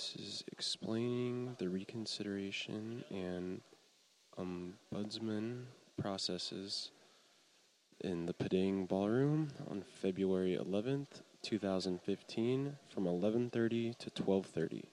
This is explaining the reconsideration and ombudsman processes in the Padang Ballroom on February 11th, 2015 from 11:30 to 12:30.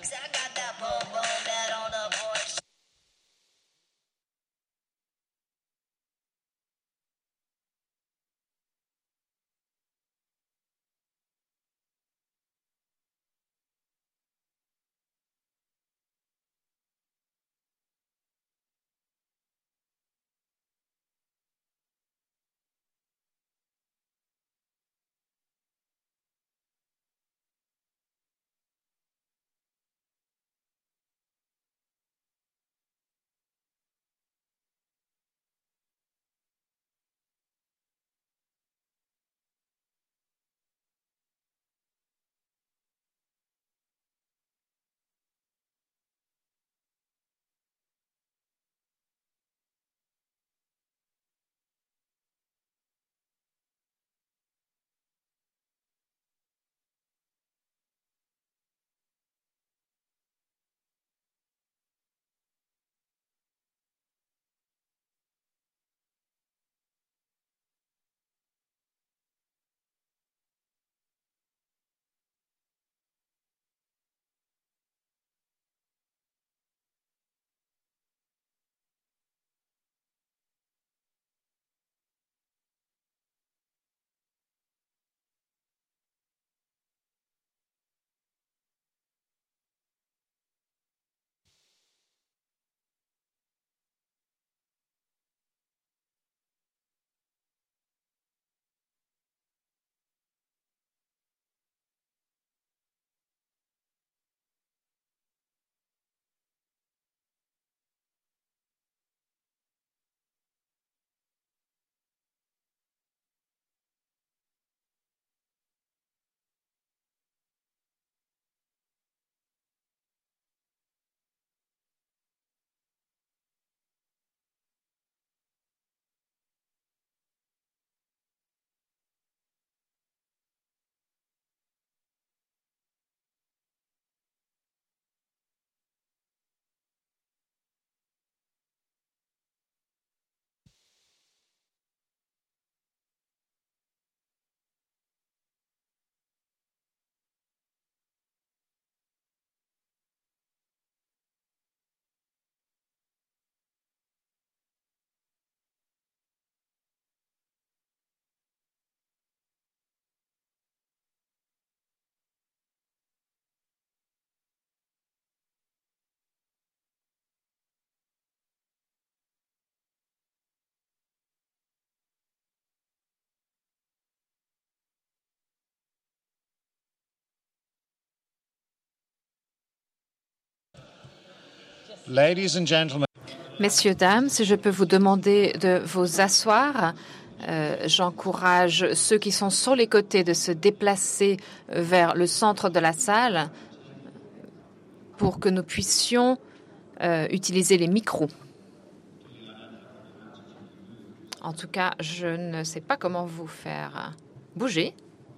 Ladies and gentlemen. Messieurs, dames, si je peux vous demander de vous asseoir, j'encourage ceux qui sont sur les côtés de se déplacer vers le centre de la salle pour que nous puissions utiliser les micros. En tout cas, je ne sais pas comment vous faire bouger.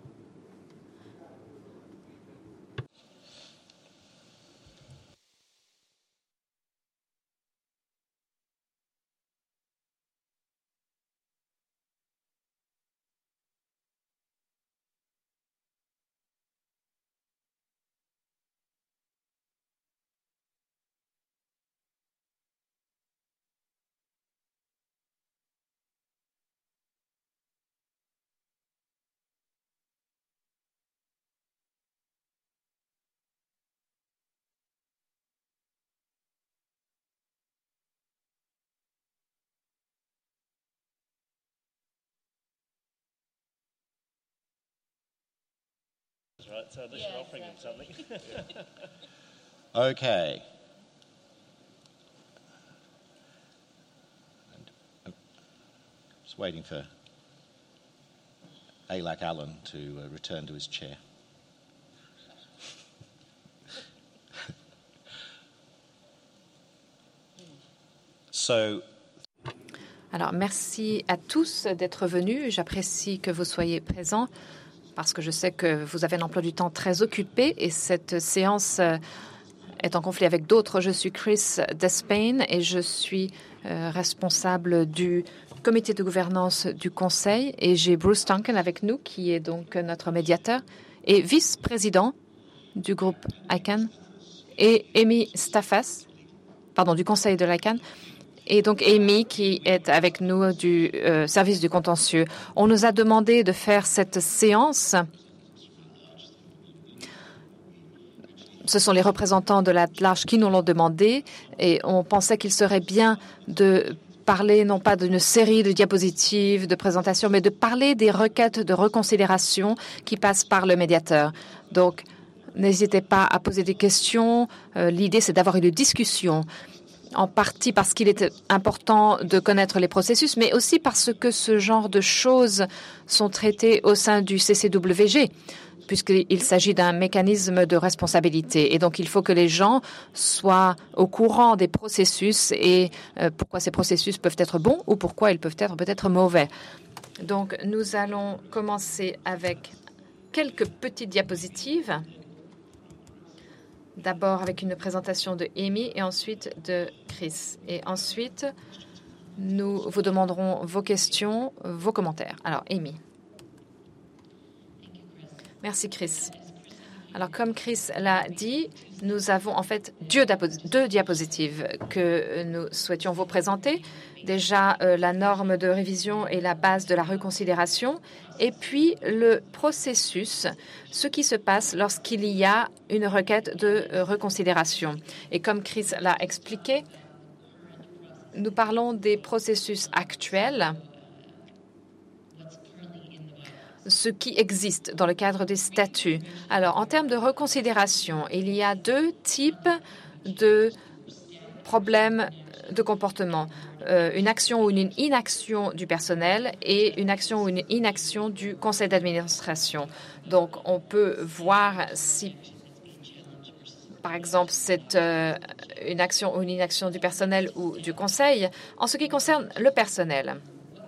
Right, so unless you're offering him something. Okay. Just waiting for Alac Allen to return to his chair. Alors, merci à tous d'être venus. J'apprécie que vous soyez présents parce que je sais que vous avez un emploi du temps très occupé et cette séance est en conflit avec d'autres. Je suis Chris Despain et je suis responsable du comité de gouvernance du Conseil et j'ai Bruce Duncan avec nous qui est donc notre médiateur et vice-président du groupe ICANN et Amy Staffas, du Conseil de l'ICANN, et donc Amy qui est avec nous du service du contentieux. On nous a demandé de faire cette séance. Ce sont les représentants de l'At-Large qui nous l'ont demandé et on pensait qu'il serait bien de parler non pas d'une série de diapositives, de présentations, mais de parler des requêtes de reconsidération qui passent par le médiateur. Donc, n'hésitez pas à poser des questions. L'idée, c'est d'avoir une discussion, en partie parce qu'il est important de connaître les processus, mais aussi parce que ce genre de choses sont traitées au sein du CCWG, puisqu'il s'agit d'un mécanisme de responsabilité. Et donc, il faut que les gens soient au courant des processus et pourquoi ces processus peuvent être bons ou pourquoi ils peuvent être peut-être mauvais. Donc, nous allons commencer avec quelques petites diapositives. D'abord avec une présentation de Amy et ensuite de Chris. Et ensuite, nous vous demanderons vos questions, vos commentaires. Alors, Amy. Merci, Chris. Alors, comme Chris l'a dit, nous avons en fait deux diapositives que nous souhaitions vous présenter. Déjà, la norme de révision et la base de la reconsidération, et puis le processus, ce qui se passe lorsqu'il y a une requête de reconsidération. Et comme Chris l'a expliqué, nous parlons des processus actuels, ce qui existe dans le cadre des statuts. Alors, en termes de reconsidération, il y a deux types de problèmes de comportement. Une action ou une inaction du personnel et une action ou une inaction du conseil d'administration. Donc, on peut voir si, par exemple, c'est une action ou une inaction du personnel ou du conseil. En ce qui concerne le personnel,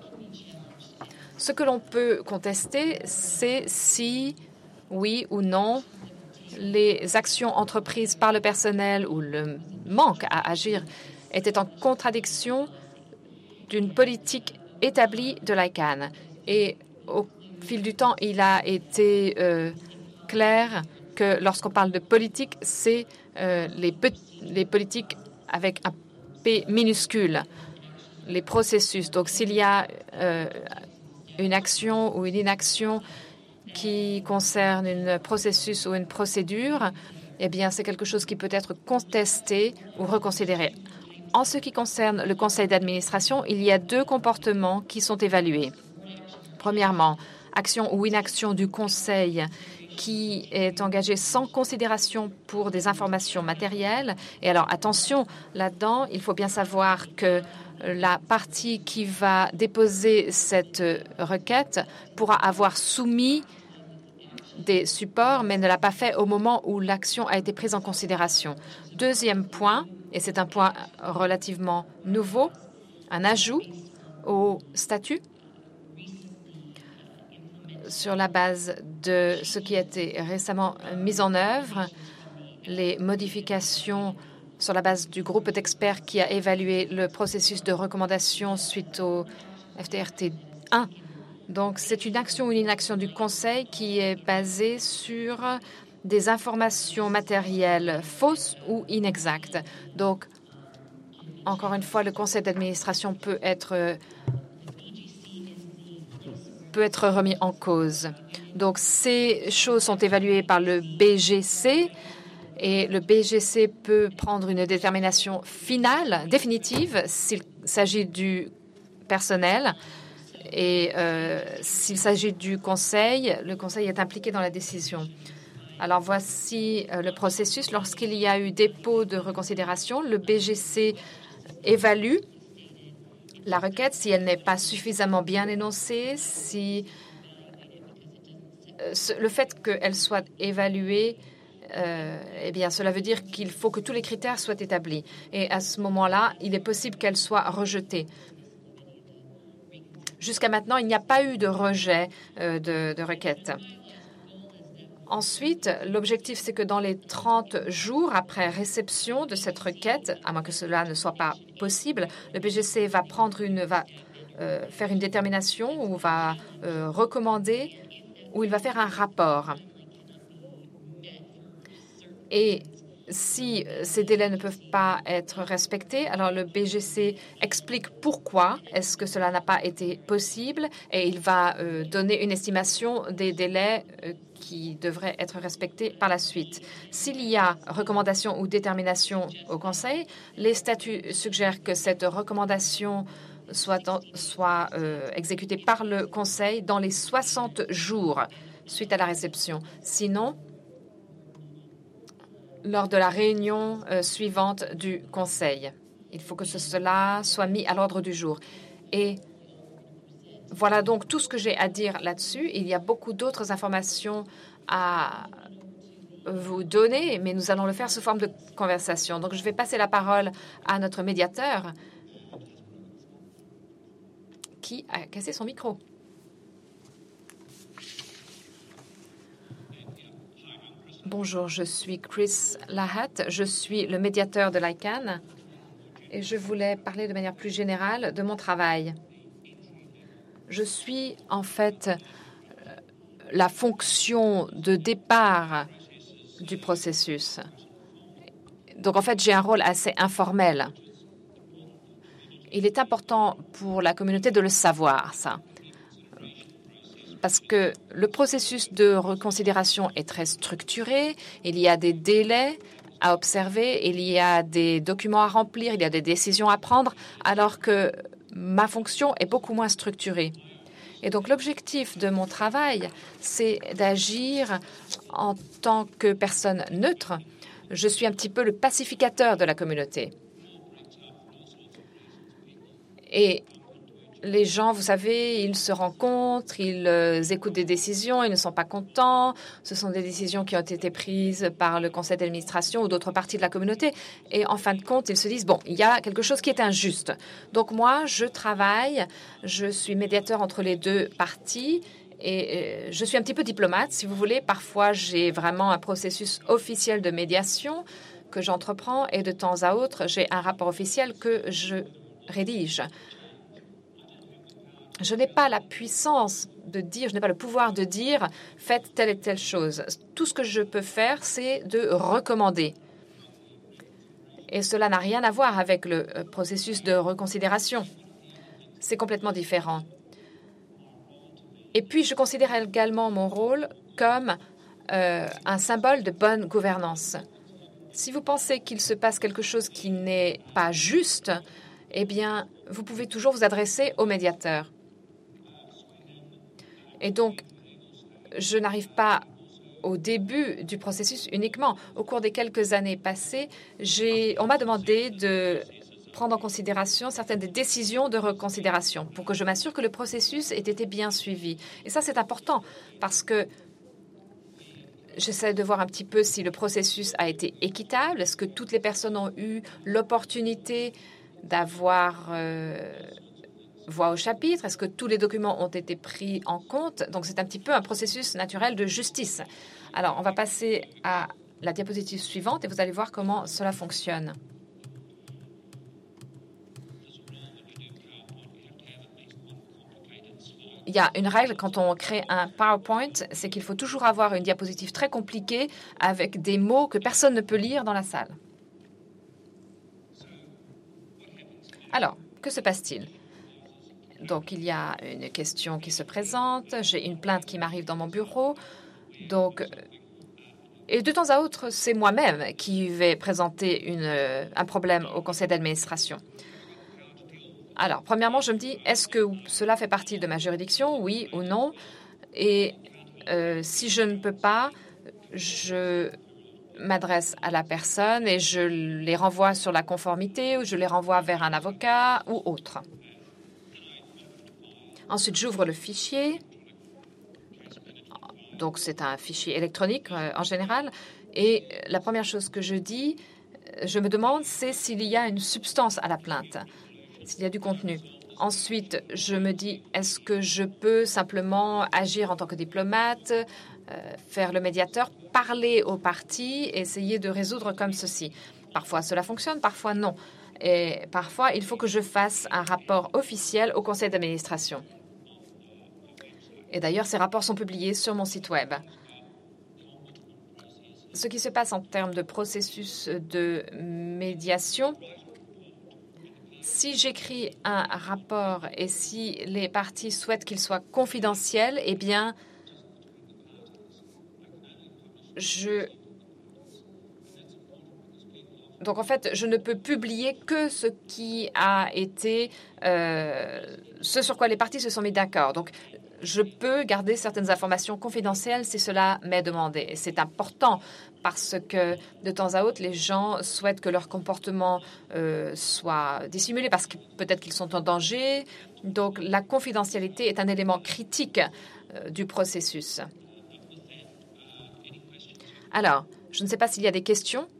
ce que l'on peut contester, c'est si, oui ou non, les actions entreprises par le personnel ou le manque à agir étaient en contradiction d'une politique établie de l'ICANN. Et au fil du temps, il a été clair que lorsqu'on parle de politique, c'est les politiques avec un P minuscule, les processus. Donc, s'il y a une action ou une inaction qui concerne un processus ou une procédure, eh bien, c'est quelque chose qui peut être contesté ou reconsidéré. En ce qui concerne le conseil d'administration, il y a deux comportements qui sont évalués. Premièrement, action ou inaction du conseil qui est engagé sans considération pour des informations matérielles. Et alors, attention, là-dedans, il faut bien savoir que la partie qui va déposer cette requête pourra avoir soumis des supports, mais ne l'a pas fait au moment où l'action a été prise en considération. Deuxième point, et c'est un point relativement nouveau, un ajout au statut sur la base de ce qui a été récemment mis en œuvre, les modifications sur la base du groupe d'experts qui a évalué le processus de recommandation suite au FTRT 1. Donc, c'est une action ou une inaction du Conseil qui est basée sur des informations matérielles fausses ou inexactes. Donc, encore une fois, le Conseil d'administration peut être remis en cause. Donc, ces choses sont évaluées par le BGC et le BGC peut prendre une détermination finale, définitive, s'il s'agit du personnel. Et s'il s'agit du Conseil, le Conseil est impliqué dans la décision. Alors, voici le processus. Lorsqu'il y a eu dépôt de reconsidération, le BGC évalue la requête si elle n'est pas suffisamment bien énoncée, si le fait qu'elle soit évaluée, eh bien, cela veut dire qu'il faut que tous les critères soient établis. Et à ce moment-là, il est possible qu'elle soit rejetée. Jusqu'à maintenant, il n'y a pas eu de rejet de requête. Ensuite, l'objectif, c'est que dans les 30 jours après réception de cette requête, à moins que cela ne soit pas possible, le BGC va faire une détermination ou va recommander ou il va faire un rapport. Et Si ces délais ne peuvent pas être respectés, alors le BGC explique pourquoi est-ce que cela n'a pas été possible et il va donner une estimation des délais qui devraient être respectés par la suite. S'il y a recommandation ou détermination au Conseil, les statuts suggèrent que cette recommandation soit exécutée par le Conseil dans les 60 jours suite à la réception. Sinon, lors de la réunion suivante du Conseil. Il faut que cela soit mis à l'ordre du jour. Et voilà donc tout ce que j'ai à dire là-dessus. Il y a beaucoup d'autres informations à vous donner, mais nous allons le faire sous forme de conversation. Donc, je vais passer la parole à notre médiateur qui a cassé son micro. Bonjour, je suis Chris Lahat, je suis le médiateur de l'ICANN et je voulais parler de manière plus générale de mon travail. Je suis en fait la fonction de départ du processus. Donc en fait, j'ai un rôle assez informel. Il est important pour la communauté de le savoir, ça. Parce que le processus de reconsidération est très structuré, il y a des délais à observer, il y a des documents à remplir, il y a des décisions à prendre, alors que ma fonction est beaucoup moins structurée. Et donc l'objectif de mon travail, c'est d'agir en tant que personne neutre. Je suis un petit peu le pacificateur de la communauté. Et les gens, vous savez, ils se rencontrent, ils écoutent des décisions, ils ne sont pas contents. Ce sont des décisions qui ont été prises par le conseil d'administration ou d'autres parties de la communauté. Et en fin de compte, ils se disent, bon, il y a quelque chose qui est injuste. Donc moi, je travaille, je suis médiateur entre les deux parties et je suis un petit peu diplomate, si vous voulez. Parfois, j'ai vraiment un processus officiel de médiation que j'entreprends et de temps à autre, j'ai un rapport officiel que je rédige. Je n'ai pas la puissance de dire, je n'ai pas le pouvoir de dire, faites telle et telle chose. Tout ce que je peux faire, c'est de recommander. Et cela n'a rien à voir avec le processus de reconsidération. C'est complètement différent. Et puis, je considère également mon rôle comme un symbole de bonne gouvernance. Si vous pensez qu'il se passe quelque chose qui n'est pas juste, eh bien, vous pouvez toujours vous adresser au médiateur. Et donc, je n'arrive pas au début du processus uniquement. Au cours des quelques années passées, on m'a demandé de prendre en considération certaines des décisions de reconsidération pour que je m'assure que le processus ait été bien suivi. Et ça, c'est important parce que j'essaie de voir un petit peu si le processus a été équitable. Est-ce que toutes les personnes ont eu l'opportunité d'avoir voix au chapitre? Est-ce que tous les documents ont été pris en compte? Donc, c'est un petit peu un processus naturel de justice. Alors, on va passer à la diapositive suivante et vous allez voir comment cela fonctionne. Il y a une règle quand on crée un PowerPoint, c'est qu'il faut toujours avoir une diapositive très compliquée avec des mots que personne ne peut lire dans la salle. Alors, que se passe-t-il? Donc, il y a une question qui se présente. J'ai une plainte qui m'arrive dans mon bureau. Donc, et de temps à autre, c'est moi-même qui vais présenter un problème au conseil d'administration. Alors, premièrement, je me dis, est-ce que cela fait partie de ma juridiction, oui ou non? Et si je ne peux pas, je m'adresse à la personne et je les renvoie sur la conformité ou je les renvoie vers un avocat ou autre. Ensuite, j'ouvre le fichier. Donc, c'est un fichier électronique en général. Et la première chose que je dis, je me demande, c'est s'il y a une substance à la plainte, s'il y a du contenu. Ensuite, je me dis, est-ce que je peux simplement agir en tant que diplomate, faire le médiateur, parler aux parties, essayer de résoudre comme ceci. Parfois, cela fonctionne, parfois non. Et parfois, il faut que je fasse un rapport officiel au conseil d'administration. Et d'ailleurs, ces rapports sont publiés sur mon site Web. ce qui se passe en termes de processus de médiation, si j'écris un rapport et si les parties souhaitent qu'il soit confidentiel, eh bien, Donc, en fait, je ne peux publier que ce qui a été, ce sur quoi les parties se sont mis d'accord. Donc, je peux garder certaines informations confidentielles si cela m'est demandé. Et c'est important parce que de temps à autre, les gens souhaitent que leur comportement soit dissimulé parce que peut-être qu'ils sont en danger. Donc, la confidentialité est un élément critique du processus. Alors, je ne sais pas s'il y a des questions.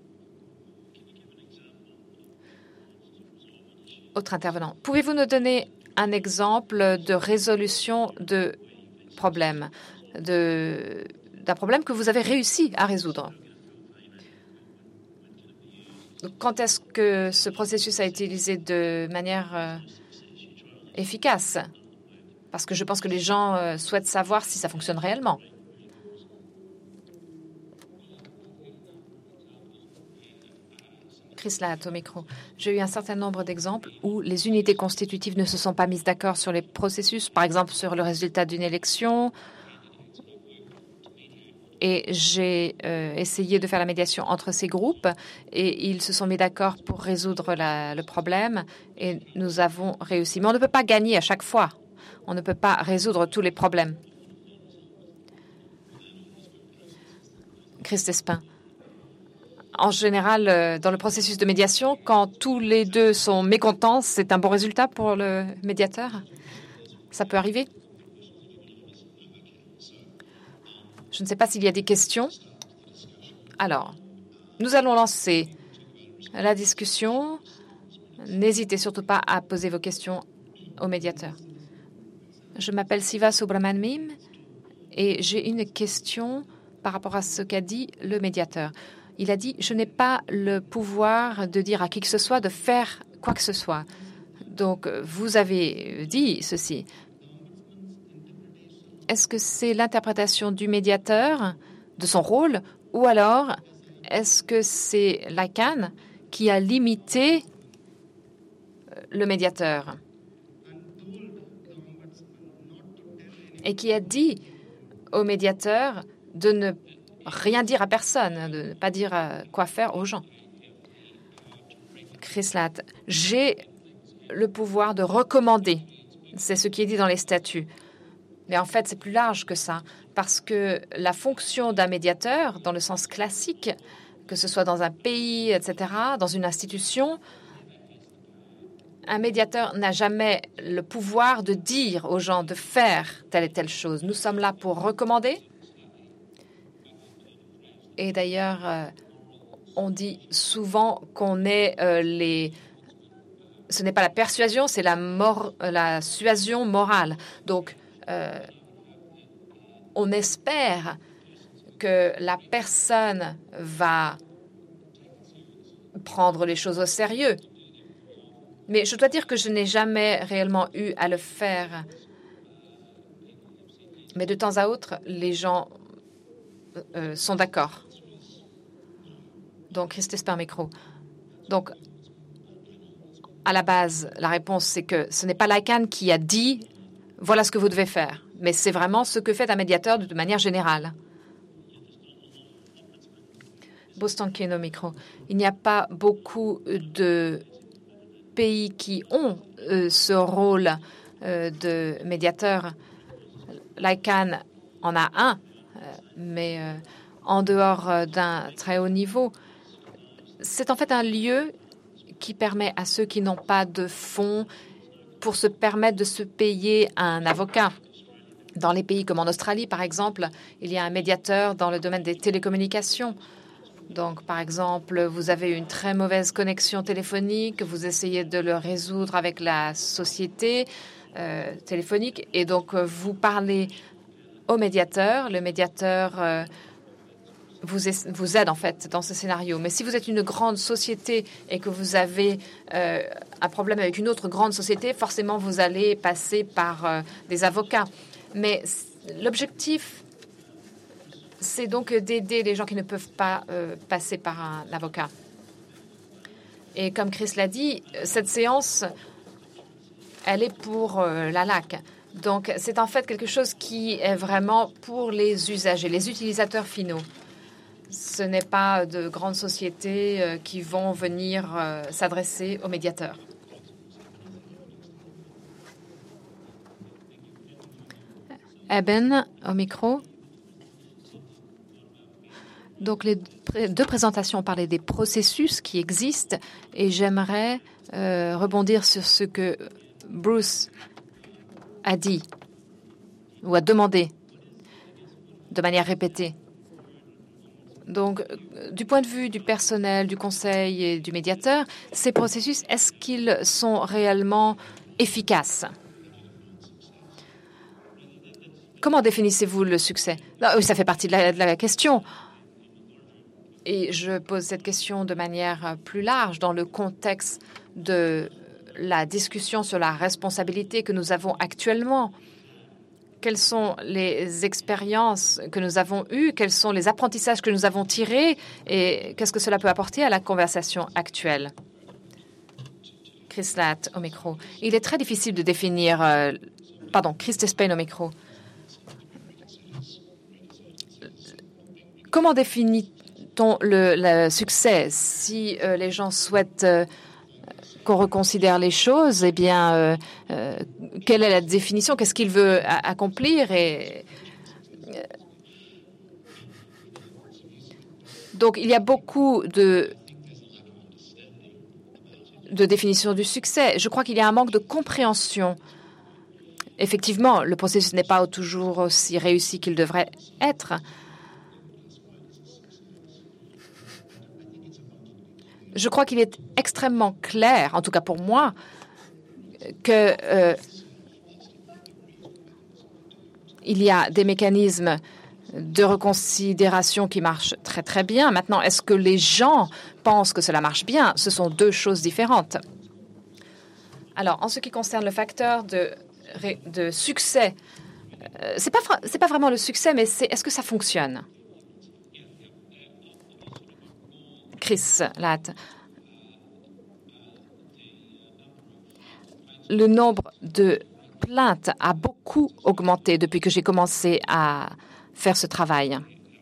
Autre intervenant. Pouvez-vous nous donner un exemple de résolution de problème, d'un problème que vous avez réussi à résoudre? Quand est-ce que ce processus a été utilisé de manière efficace? Parce que je pense que les gens souhaitent savoir si ça fonctionne réellement. Chris Latt au micro. J'ai eu un certain nombre d'exemples où les unités constitutives ne se sont pas mises d'accord sur les processus, par exemple sur le résultat d'une élection. Et j'ai essayé de faire la médiation entre ces groupes et ils se sont mis d'accord pour résoudre le problème et nous avons réussi. Mais on ne peut pas gagner à chaque fois. On ne peut pas résoudre tous les problèmes. Chris Despin. En général, dans le processus de médiation, quand tous les deux sont mécontents, c'est un bon résultat pour le médiateur? Ça peut arriver? Je ne sais pas s'il y a des questions. Alors, nous allons lancer la discussion. N'hésitez surtout pas à poser vos questions au médiateur. Je m'appelle Siva Subramaniam et j'ai une question par rapport à ce qu'a dit le médiateur. Il a dit « Je n'ai pas le pouvoir de dire à qui que ce soit de faire quoi que ce soit ». Donc, vous avez dit ceci. Est-ce que c'est l'interprétation du médiateur, de son rôle, ou alors est-ce que c'est l'ICANN qui a limité le médiateur et qui a dit au médiateur de ne rien dire à personne, de ne pas dire quoi faire aux gens? Chris Latt, j'ai le pouvoir de recommander. C'est ce qui est dit dans les statuts. Mais en fait, c'est plus large que ça, parce que la fonction d'un médiateur, dans le sens classique, que ce soit dans un pays, etc., dans une institution, un médiateur n'a jamais le pouvoir de dire aux gens de faire telle et telle chose. Nous sommes là pour recommander. Et d'ailleurs, on dit souvent qu'on est ce n'est pas la persuasion, c'est la suasion morale. Donc, on espère que la personne va prendre les choses au sérieux. Mais je dois dire que je n'ai jamais réellement eu à le faire. Mais de temps à autre, les gens sont d'accord. Donc, restez par micro. Donc, à la base, la réponse, c'est que ce n'est pas l'ICANN qui a dit « voilà ce que vous devez faire », mais c'est vraiment ce que fait un médiateur de manière générale. Bostankin au micro. Il n'y a pas beaucoup de pays qui ont ce rôle de médiateur. L'ICANN en a un, mais en dehors d'un très haut niveau. C'est en fait un lieu qui permet à ceux qui n'ont pas de fonds pour se permettre de se payer un avocat. Dans les pays comme en Australie, par exemple, il y a un médiateur dans le domaine des télécommunications. Donc, par exemple, vous avez une très mauvaise connexion téléphonique, vous essayez de le résoudre avec la société téléphonique, et donc vous parlez au médiateur. Le médiateur vous aide en fait dans ce scénario. Mais si vous êtes une grande société et que vous avez un problème avec une autre grande société, forcément vous allez passer par des avocats. Mais l'objectif c'est donc d'aider les gens qui ne peuvent pas passer par un avocat. Et comme Chris l'a dit, cette séance, elle est pour la LAC. Donc, c'est en fait quelque chose qui est vraiment pour les usagers, les utilisateurs finaux. Ce n'est pas de grandes sociétés qui vont venir s'adresser aux médiateurs. Eben, au micro. Donc, les deux présentations ont parlé des processus qui existent et j'aimerais rebondir sur ce que Bruce a dit ou a demandé de manière répétée. Donc, du point de vue du personnel, du conseil et du médiateur, ces processus, est-ce qu'ils sont réellement efficaces? Comment définissez-vous le succès? Oui, ça fait partie de la question. Et je pose cette question de manière plus large dans le contexte de la discussion sur la responsabilité que nous avons actuellement. Quelles sont les expériences que nous avons eues? Quels sont les apprentissages que nous avons tirés? Et qu'est-ce que cela peut apporter à la conversation actuelle? Chris Latt, au micro. Il est très difficile de définir... Chris Despain, au micro. Comment définit-on le succès? Si les gens souhaitent qu'on reconsidère les choses, eh bien, quelle est la définition? Qu'est-ce qu'il veut accomplir? Donc, il y a beaucoup de définitions du succès. Je crois qu'il y a un manque de compréhension. Effectivement, le processus n'est pas toujours aussi réussi qu'il devrait être. Je crois qu'il est extrêmement clair, en tout cas pour moi, que il y a des mécanismes de reconsidération qui marchent très, très bien. Maintenant, est-ce que les gens pensent que cela marche bien? Ce sont deux choses différentes. Alors, en ce qui concerne le facteur de succès, c'est pas vraiment le succès, mais est-ce que ça fonctionne? Chris Latt. Le nombre de plaintes a beaucoup augmenté depuis que j'ai commencé à faire ce travail.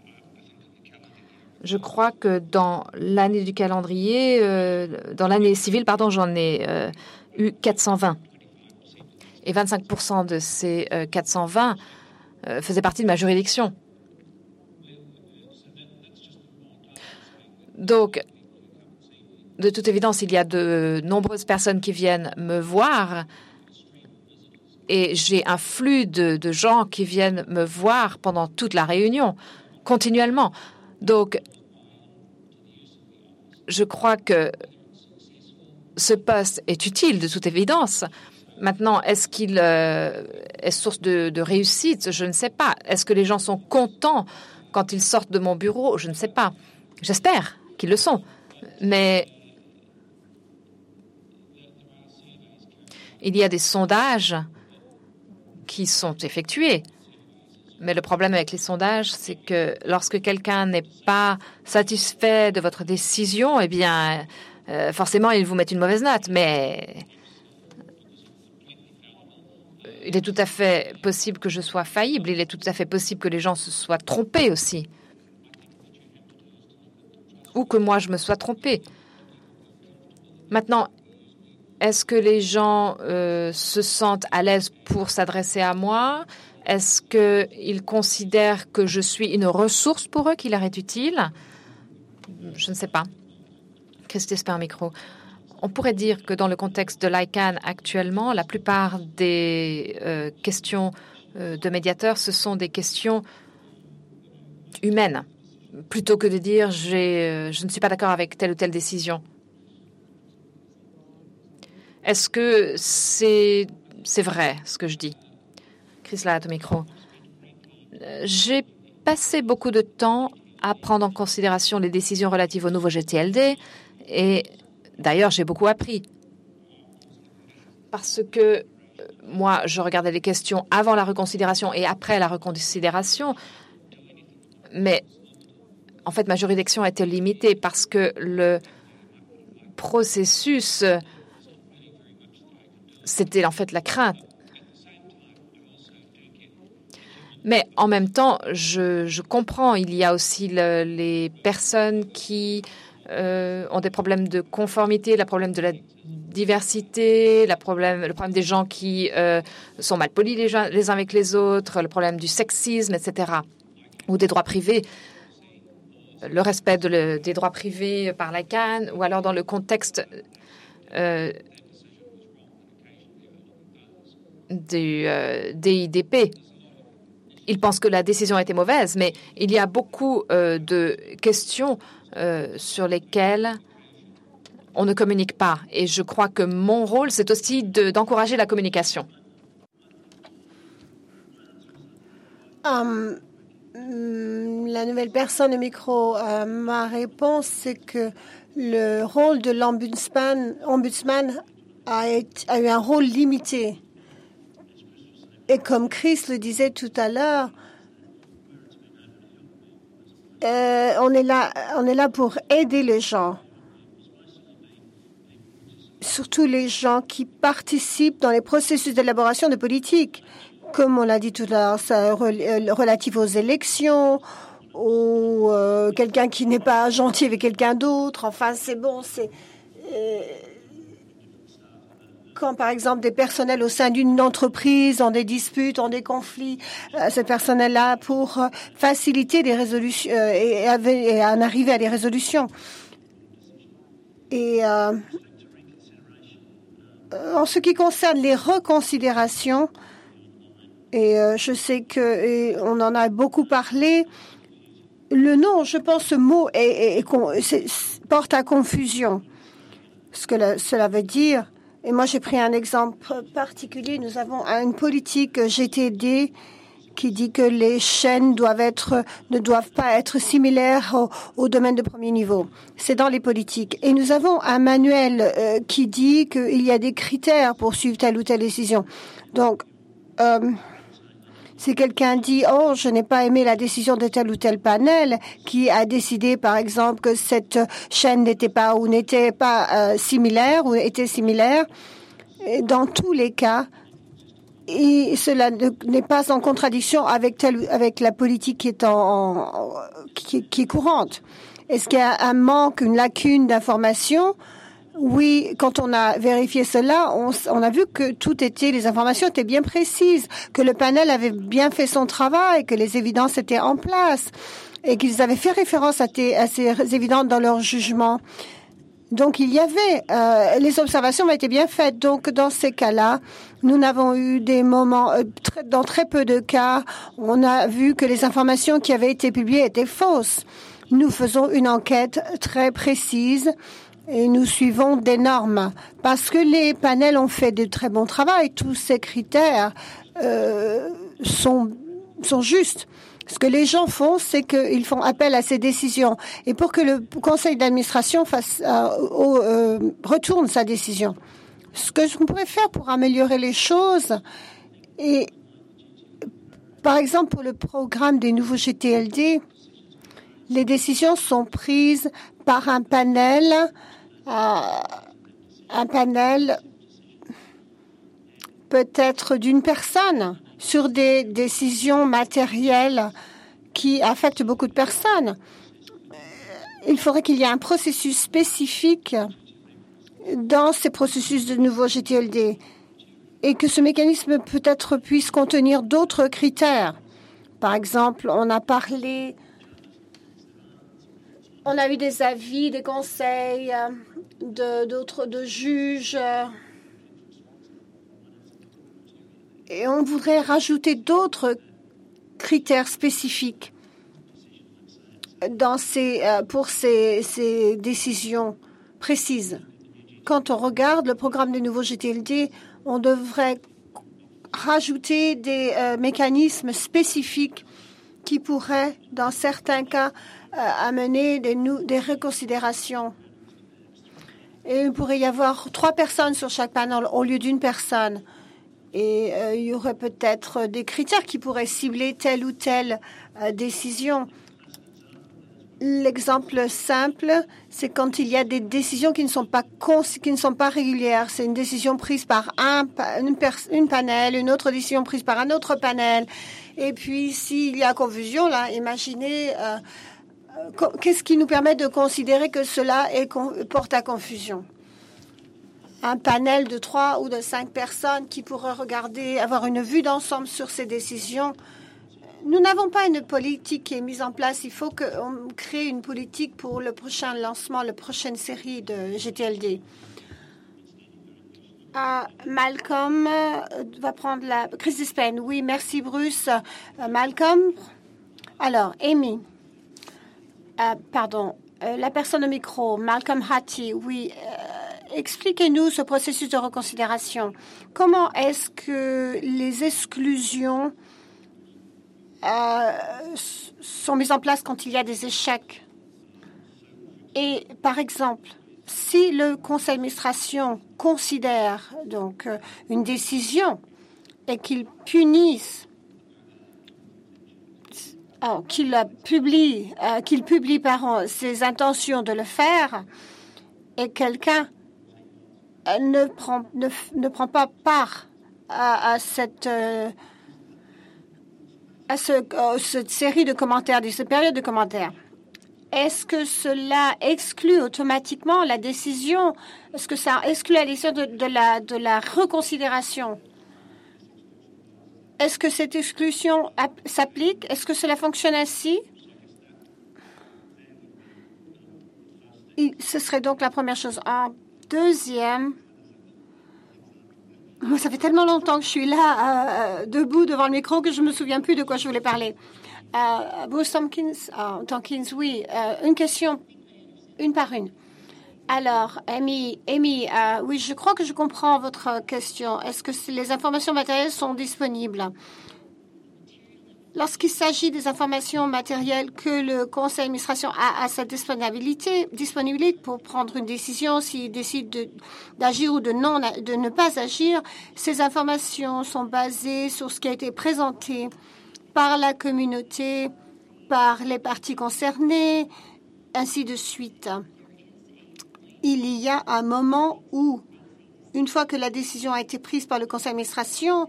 Je crois que dans l'année du calendrier, dans l'année civile, j'en ai eu 420. Et 25% de ces 420 faisaient partie de ma juridiction. Donc, de toute évidence, il y a de nombreuses personnes qui viennent me voir et j'ai un flux de gens qui viennent me voir pendant toute la réunion, continuellement. Donc, je crois que ce poste est utile, de toute évidence. Maintenant, est-ce qu'il est source de réussite? Je ne sais pas. Est-ce que les gens sont contents quand ils sortent de mon bureau? Je ne sais pas. J'espère qu'ils le sont. Mais il y a des sondages qui sont effectués. Mais le problème avec les sondages, c'est que lorsque quelqu'un n'est pas satisfait de votre décision, eh bien, forcément, ils vous mettent une mauvaise note. Mais il est tout à fait possible que je sois faillible. Il est tout à fait possible que les gens se soient trompés aussi. Ou que moi, je me sois trompée. Maintenant, est-ce que les gens se sentent à l'aise pour s'adresser à moi? Est-ce qu'ils considèrent que je suis une ressource pour eux qui leur est utile? Je ne sais pas. Christy, par micro. On pourrait dire que dans le contexte de l'ICANN actuellement, la plupart des questions de médiateurs, ce sont des questions humaines, plutôt que de dire je ne suis pas d'accord avec telle ou telle décision. Est-ce que c'est vrai ce que je dis? Chris Latt au micro. J'ai passé beaucoup de temps à prendre en considération les décisions relatives au nouveau GTLD et d'ailleurs, j'ai beaucoup appris. Parce que moi, je regardais les questions avant la reconsidération et après la reconsidération. Mais en fait, ma juridiction a été limitée parce que le processus, c'était en fait la crainte. Mais en même temps, je comprends, il y a aussi les personnes qui ont des problèmes de conformité, le problème de la diversité, le problème des gens qui sont mal polis les uns avec les autres, le problème du sexisme, etc., ou des droits privés, le respect des droits privés par la CAN, ou alors dans le contexte du DIDP. Ils pensent que la décision a été mauvaise, mais il y a beaucoup de questions sur lesquelles on ne communique pas. Et je crois que mon rôle, c'est aussi d'encourager la communication. La nouvelle personne au micro, ma réponse, c'est que le rôle de l'ombudsman a eu un rôle limité. Et comme Chris le disait tout à l'heure, on est là pour aider les gens, surtout les gens qui participent dans les processus d'élaboration de politique, comme on l'a dit tout à l'heure, relatif aux élections, ou quelqu'un qui n'est pas gentil avec quelqu'un d'autre. Enfin, c'est bon, quand, par exemple, des personnels au sein d'une entreprise ont des disputes, ont des conflits, ces personnels-là, pour faciliter des résolutions et en arriver à des résolutions. Et en ce qui concerne les reconsidérations, et je sais qu'on en a beaucoup parlé, le nom, je pense, ce mot porte à confusion. Ce que cela veut dire. Et moi, j'ai pris un exemple particulier. Nous avons une politique GTD qui dit que les chaînes ne doivent pas être similaires au domaine de premier niveau. C'est dans les politiques. Et nous avons un manuel qui dit qu'il y a des critères pour suivre telle ou telle décision. Donc, si quelqu'un dit « Oh, je n'ai pas aimé la décision de tel ou tel panel qui a décidé, par exemple, que cette chaîne n'était pas similaire ou était similaire », dans tous les cas, et cela n'est pas en contradiction avec la politique qui est courante. Est-ce qu'il y a un manque, une lacune d'information? Oui, quand on a vérifié cela, on a vu que les informations étaient bien précises, que le panel avait bien fait son travail, que les évidences étaient en place et qu'ils avaient fait référence à ces évidences dans leur jugement. Donc, il y avait, les observations ont été bien faites. Donc, dans ces cas-là, nous n'avons eu des moments, dans très peu de cas, on a vu que les informations qui avaient été publiées étaient fausses. Nous faisons une enquête très précise et nous suivons des normes. Parce que les panels ont fait de très bons travail, tous ces critères sont justes. Ce que les gens font, c'est qu'ils font appel à ces décisions. Et pour que le conseil d'administration retourne sa décision. Ce que je pourrais faire pour améliorer les choses, et par exemple pour le programme des nouveaux GTLD, les décisions sont prises par un panel peut-être d'une personne sur des décisions matérielles qui affectent beaucoup de personnes. Il faudrait qu'il y ait un processus spécifique dans ces processus de nouveaux GTLD et que ce mécanisme peut-être puisse contenir d'autres critères. Par exemple, on a eu des avis, des conseils de juges et on voudrait rajouter d'autres critères spécifiques pour ces décisions précises. Quand on regarde le programme des nouveaux GTLD, on devrait rajouter des mécanismes spécifiques qui pourraient, dans certains cas, amener des reconsidérations. Et il pourrait y avoir 3 personnes sur chaque panel au lieu d'une personne. Et il y aurait peut-être des critères qui pourraient cibler telle ou telle décision. L'exemple simple, c'est quand il y a des décisions qui ne sont pas régulières. C'est une décision prise par une panel, une autre décision prise par un autre panel. Et puis, s'il y a confusion, là, imaginez qu'est-ce qui nous permet de considérer que cela porte à confusion. Un panel de 3 ou de 5 personnes qui pourraient avoir une vue d'ensemble sur ces décisions. Nous n'avons pas une politique qui est mise en place. Il faut qu'on crée une politique pour le prochain lancement, la prochaine série de GTLD. Malcolm va prendre la... Chris Dispen. Oui, merci Bruce. Malcolm. Alors, Amy. La personne au micro. Malcolm Hattie. Oui. Expliquez-nous ce processus de reconsidération. Comment est-ce que les exclusions sont mises en place quand il y a des échecs? Et par exemple, si le conseil d'administration considère donc une décision et qu'il punisse, qu'il publie ses intentions de le faire, et quelqu'un ne prend pas part à cette série de commentaires, de cette période de commentaires. Est-ce que cela exclut automatiquement la décision? Est-ce que ça exclut la décision de la reconsidération? Est-ce que cette exclusion s'applique? Est-ce que cela fonctionne ainsi? Ce serait donc la première chose. En deuxième, moi, ça fait tellement longtemps que je suis là, debout devant le micro, que je ne me souviens plus de quoi je voulais parler. Bruce Tompkins, oui. Une question, une par une. Alors, Amy, oui, je crois que je comprends votre question. Est-ce que les informations matérielles sont disponibles? Lorsqu'il s'agit des informations matérielles que le conseil d'administration a à sa disponibilité pour prendre une décision, s'il décide d'agir ou de ne pas agir, ces informations sont basées sur ce qui a été présenté par la communauté, par les parties concernées, ainsi de suite. Il y a un moment où, une fois que la décision a été prise par le conseil d'administration,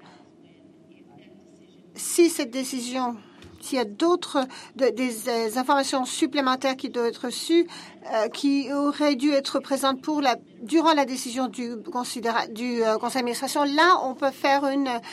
si cette décision, s'il y a des informations supplémentaires qui doivent être reçues, qui auraient dû être présentes durant la décision du conseil d'administration, là, on peut faire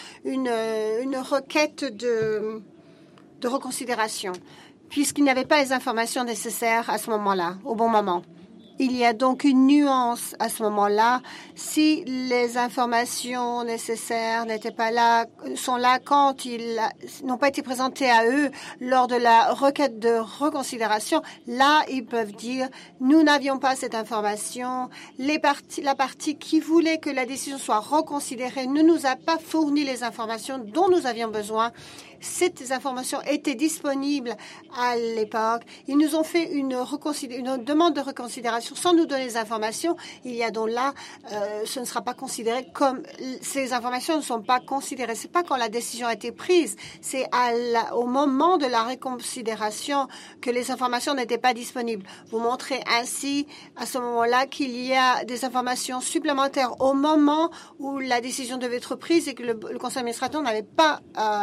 une requête de reconsidération, puisqu'il n'y avait pas les informations nécessaires à ce moment-là, au bon moment. Il y a donc une nuance à ce moment-là. Si les informations nécessaires sont là quand ils n'ont pas été présentées à eux lors de la requête de reconsidération, là, ils peuvent dire « Nous n'avions pas cette information. La partie qui voulait que la décision soit reconsidérée ne nous a pas fourni les informations dont nous avions besoin. » Ces informations étaient disponibles à l'époque. Ils nous ont fait une demande de reconsidération sans nous donner les informations. Il y a donc là, ce ne sera pas considéré comme ces informations ne sont pas considérées. C'est pas quand la décision a été prise, c'est au moment de la reconsidération que les informations n'étaient pas disponibles. Vous montrez ainsi à ce moment-là qu'il y a des informations supplémentaires au moment où la décision devait être prise et que le conseil d'administration n'avait pas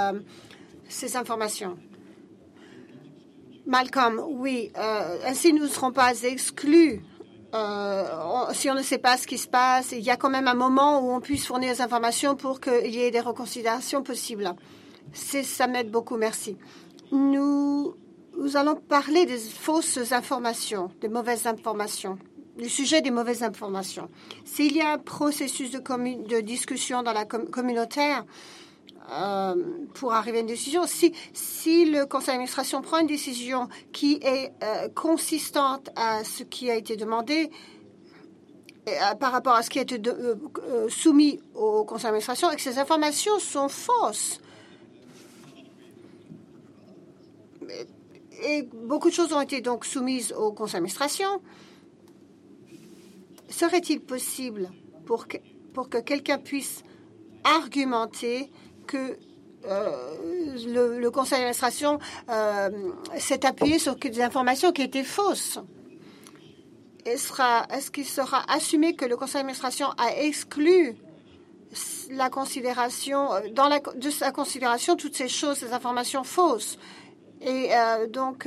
ces informations. Malcolm, oui, ainsi nous ne serons pas exclus. Si on ne sait pas ce qui se passe, il y a quand même un moment où on puisse fournir des informations pour qu'il y ait des reconsidérations possibles. Ça m'aide beaucoup, merci. Nous allons parler des fausses informations, des mauvaises informations, du sujet des mauvaises informations. S'il y a un processus de discussion dans la communautaire, pour arriver à une décision. Si le conseil d'administration prend une décision qui est consistante à ce qui a été demandé par rapport à ce qui a été soumis au conseil d'administration et que ces informations sont fausses, et beaucoup de choses ont été donc soumises au conseil d'administration, serait-il possible pour que quelqu'un puisse argumenter que le conseil d'administration s'est appuyé sur des informations qui étaient fausses. Est-ce qu'il sera assumé que le conseil d'administration a exclu la considération, de sa considération toutes ces choses, ces informations fausses? Et donc,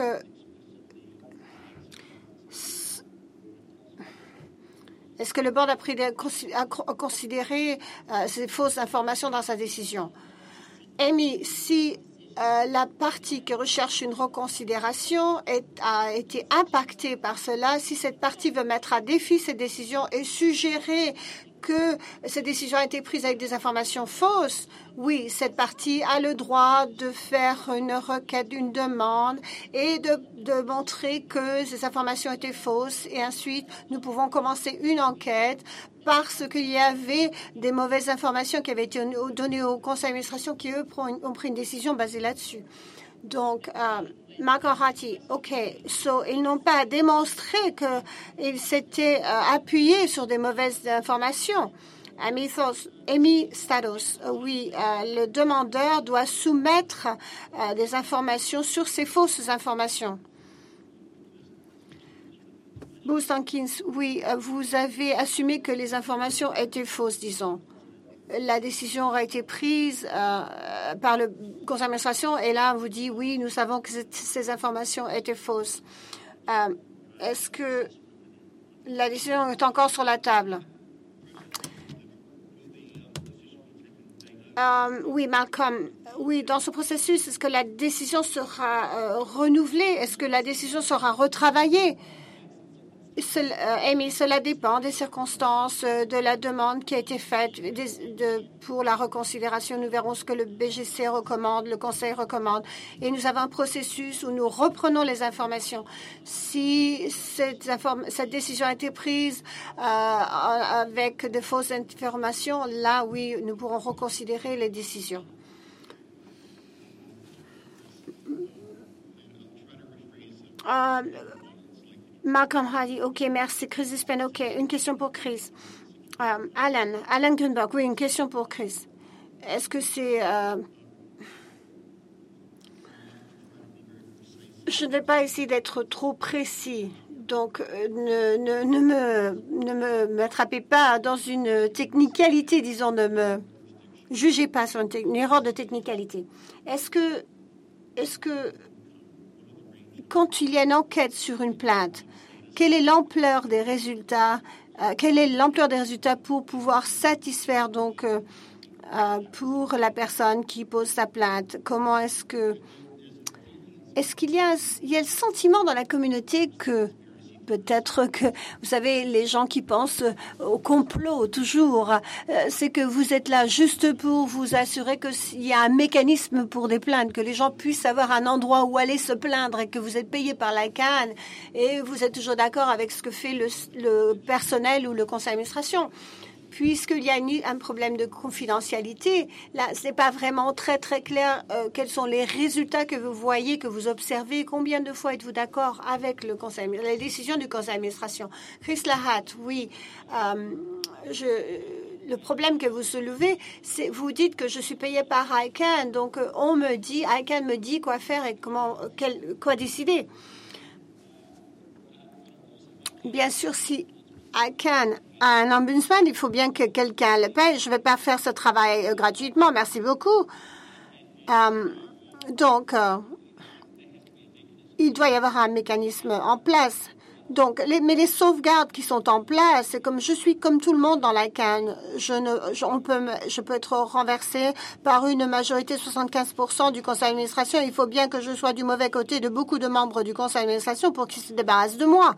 est-ce que le board a considéré ces fausses informations dans sa décision? Amy, si la partie qui recherche une reconsidération a été impactée par cela, si cette partie veut mettre à défi cette décision et suggérer que cette décision a été prise avec des informations fausses, oui, cette partie a le droit de faire une requête, une demande et de montrer que ces informations étaient fausses. Et ensuite, nous pouvons commencer une enquête parce qu'il y avait des mauvaises informations qui avaient été données au conseil d'administration qui, eux, ont pris une décision basée là-dessus. Donc, Mark O'Reilly, OK, ils n'ont pas démontré qu'ils s'étaient appuyés sur des mauvaises informations. Amy Stados, oui, le demandeur doit soumettre des informations sur ces fausses informations. Bruce Tompkins, oui, vous avez assumé que les informations étaient fausses, disons. La décision aura été prise par le conseil d'administration et là, on vous dit, oui, nous savons que ces informations étaient fausses. Est-ce que la décision est encore sur la table? Oui, Malcolm. Oui, dans ce processus, est-ce que la décision sera renouvelée? Est-ce que la décision sera retravaillée? Amy, cela dépend des circonstances, de la demande qui a été faite pour la reconsidération. Nous verrons ce que le BGC recommande, le Conseil recommande. Et nous avons un processus où nous reprenons les informations. Si cette décision a été prise avec de fausses informations, là, oui, nous pourrons reconsidérer les décisions. Malcolm Hardy, OK, merci. Chris Dispen, OK. Une question pour Chris. Alan Greenberg, oui, une question pour Chris. Est-ce que c'est... Je ne vais pas essayer d'être trop précis. Donc, ne m'attrapez pas dans une technicalité, disons, ne me jugez pas sur une erreur de technicalité. Est-ce que quand il y a une enquête sur une plainte, quelle est l'ampleur des résultats? Quelle est l'ampleur des résultats pour pouvoir satisfaire donc pour la personne qui pose sa plainte? Comment est-ce qu'il y a le sentiment dans la communauté que peut-être que, vous savez, les gens qui pensent au complot, toujours, c'est que vous êtes là juste pour vous assurer qu'il y a un mécanisme pour des plaintes, que les gens puissent avoir un endroit où aller se plaindre et que vous êtes payé par la CAN et vous êtes toujours d'accord avec ce que fait le personnel ou le conseil d'administration. Puisqu'il y a un problème de confidentialité, là, ce n'est pas vraiment très, très clair quels sont les résultats que vous voyez, que vous observez. Combien de fois êtes-vous d'accord avec la décision du conseil d'administration? Chris Lahat, oui. Le problème que vous soulevez, c'est vous dites que je suis payé par ICANN. Donc, ICANN me dit quoi faire et quoi décider. Bien sûr, si ICANN a un ombudsman, il faut bien que quelqu'un le paye. Je ne vais pas faire ce travail gratuitement. Merci beaucoup. Donc, il doit y avoir un mécanisme en place. Donc, mais les sauvegardes qui sont en place, c'est comme je suis comme tout le monde dans l'ICANN. Je peux être renversé par une majorité de 75% du conseil d'administration. Il faut bien que je sois du mauvais côté de beaucoup de membres du conseil d'administration pour qu'ils se débarrassent de moi.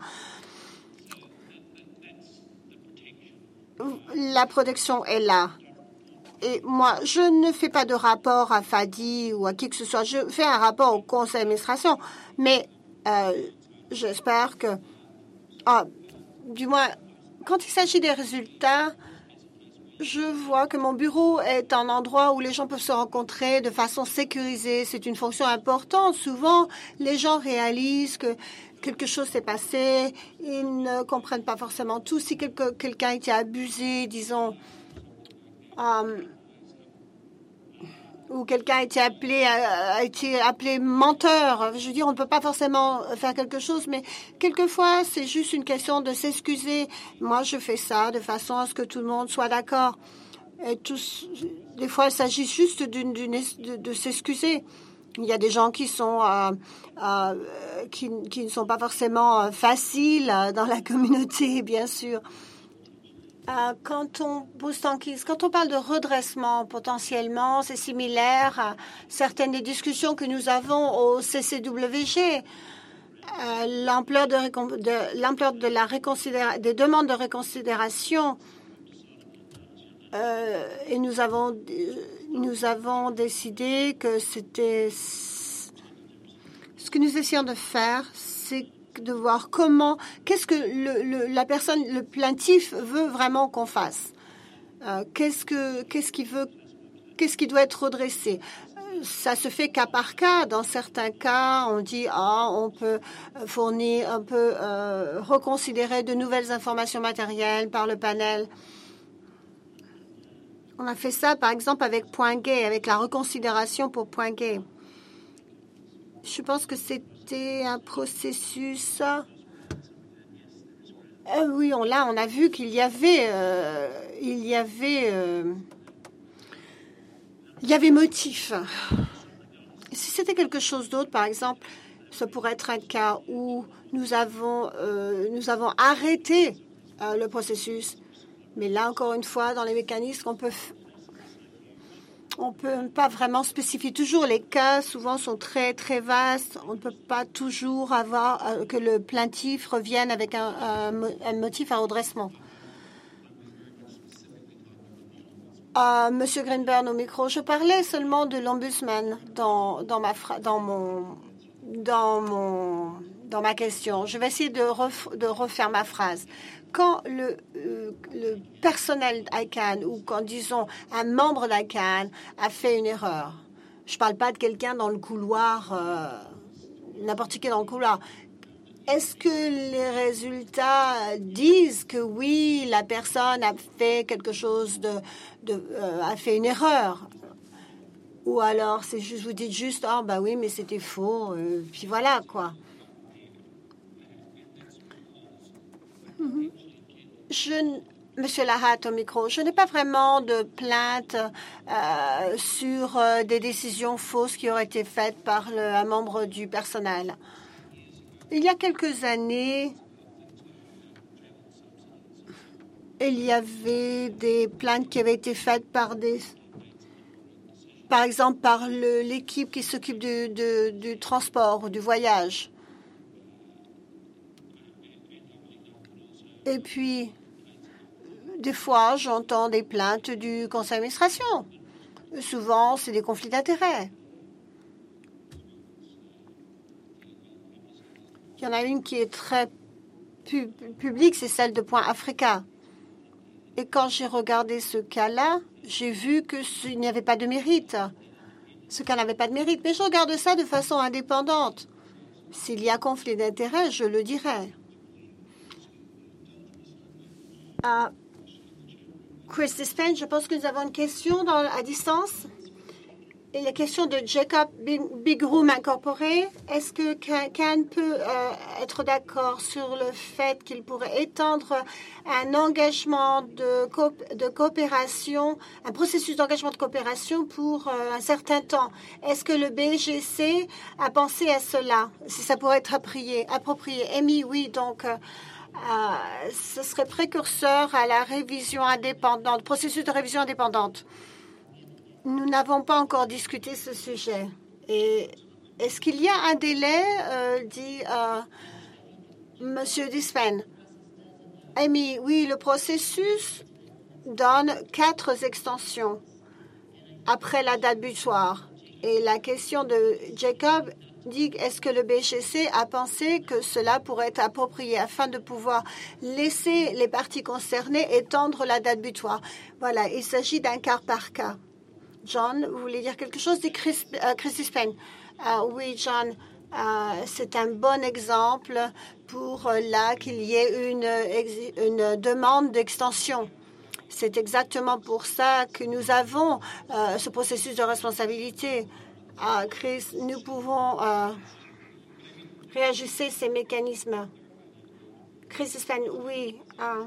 La protection est là. Et moi, je ne fais pas de rapport à Fadi ou à qui que ce soit. Je fais un rapport au conseil d'administration. Mais j'espère que... du moins, quand il s'agit des résultats, je vois que mon bureau est un endroit où les gens peuvent se rencontrer de façon sécurisée. C'est une fonction importante. Souvent, les gens réalisent que quelque chose s'est passé, ils ne comprennent pas forcément tout. Si quelqu'un a été abusé, disons, où quelqu'un a été appelé menteur. Je veux dire, on ne peut pas forcément faire quelque chose, mais quelquefois, c'est juste une question de s'excuser. Moi, je fais ça de façon à ce que tout le monde soit d'accord. Et des fois, il s'agit juste de s'excuser. Il y a des gens qui sont qui ne sont pas forcément faciles dans la communauté, bien sûr. Quand on parle de redressement, potentiellement, c'est similaire à certaines des discussions que nous avons au CCWG. L'ampleur des demandes de réconsidération. Et nous avons décidé que c'était ce que nous essayons de faire, c'est de voir qu'est-ce que le plaintif veut vraiment qu'on fasse. Qu'est-ce qui doit être redressé. Ça se fait cas par cas. Dans certains cas, on dit on peut reconsidérer de nouvelles informations matérielles par le panel. On a fait ça, par exemple, avec Point Gay, avec la reconsidération pour Point Gay. Je pense que c'était un processus. Oui, on a vu qu'il y avait motif. Si c'était quelque chose d'autre, par exemple, ça pourrait être un cas où nous avons arrêté le processus. Mais là, encore une fois, dans les mécanismes, on peut pas vraiment spécifier toujours. Les cas, souvent, sont très, très vastes. On ne peut pas toujours avoir que le plaintif revienne avec un motif à redressement. Monsieur Greenburn au micro, je parlais seulement de l'ombudsman dans ma question. Je vais essayer de refaire ma phrase. Quand le personnel d'ICANN ou quand, disons, un membre d'ICANN a fait une erreur, je ne parle pas de quelqu'un dans le couloir, n'importe qui dans le couloir, est-ce que les résultats disent que oui, la personne a fait quelque chose a fait une erreur? Ou alors c'est juste, vous dites juste, bah oui, mais c'était faux, puis voilà, quoi. Monsieur Lahat au micro, je n'ai pas vraiment de plainte sur des décisions fausses qui auraient été faites par un membre du personnel. Il y a quelques années, il y avait des plaintes qui avaient été faites par exemple, par l'équipe qui s'occupe du transport ou du voyage. Et puis, des fois, j'entends des plaintes du conseil d'administration. Souvent, c'est des conflits d'intérêts. Il y en a une qui est très publique, c'est celle de Point Africa. Et quand j'ai regardé ce cas-là, j'ai vu qu'il n'y avait pas de mérite. Ce cas n'avait pas de mérite. Mais je regarde ça de façon indépendante. S'il y a conflit d'intérêts, je le dirai. Chris Dispen, je pense que nous avons une question à distance. Et la question de Jacob Big Room Incorporé, est-ce que Can peut être d'accord sur le fait qu'il pourrait étendre un engagement de coopération, un processus d'engagement de coopération pour un certain temps? Est-ce que le BGC a pensé à cela? Si ça pourrait être approprié. Amy, oui, donc ce serait précurseur à la révision indépendante, processus de révision indépendante. Nous n'avons pas encore discuté ce sujet. Et est-ce qu'il y a un délai, dit Monsieur Dispen? Amy, oui, le processus donne 4 extensions après la date butoir. Et la question de Jacob dit, est-ce que le BGC a pensé que cela pourrait être approprié afin de pouvoir laisser les parties concernées étendre la date butoir? Voilà, il s'agit d'un cas par cas. John, vous voulez dire quelque chose? Dit Chris Dispen. Oui, John, c'est un bon exemple pour là qu'il y ait une demande d'extension. C'est exactement pour ça que nous avons ce processus de responsabilité. Chris, nous pouvons réajuster ces mécanismes. Chris Span, oui.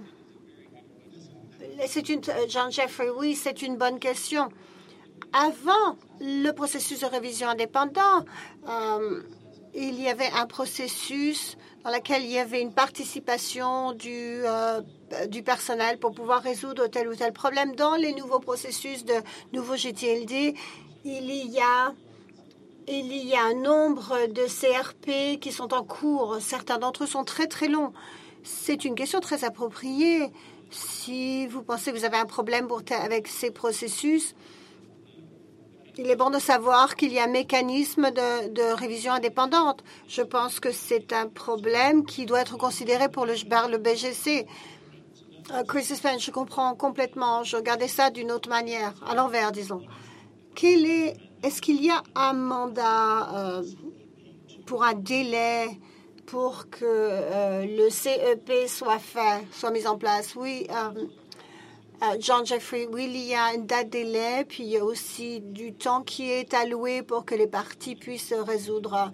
John Jeffrey, oui, c'est une bonne question. Avant le processus de révision indépendant, il y avait un processus dans lequel il y avait une participation du personnel pour pouvoir résoudre tel ou tel problème. Dans les nouveaux processus de nouveau GTLD, il y a un nombre de CRP qui sont en cours. Certains d'entre eux sont très, très longs. C'est une question très appropriée. Si vous pensez que vous avez un problème avec ces processus, il est bon de savoir qu'il y a un mécanisme de révision indépendante. Je pense que c'est un problème qui doit être considéré par le BGC. Chris Span, je comprends complètement. Je regardais ça d'une autre manière, à l'envers, disons. Est-ce qu'il y a un mandat pour un délai pour que le CEP soit mis en place? Oui, John Jeffrey, oui, il y a une date délai, puis il y a aussi du temps qui est alloué pour que les parties puissent résoudre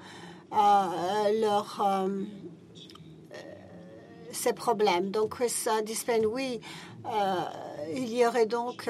ces problèmes. Donc, Chris Dispen, oui, il y aurait donc...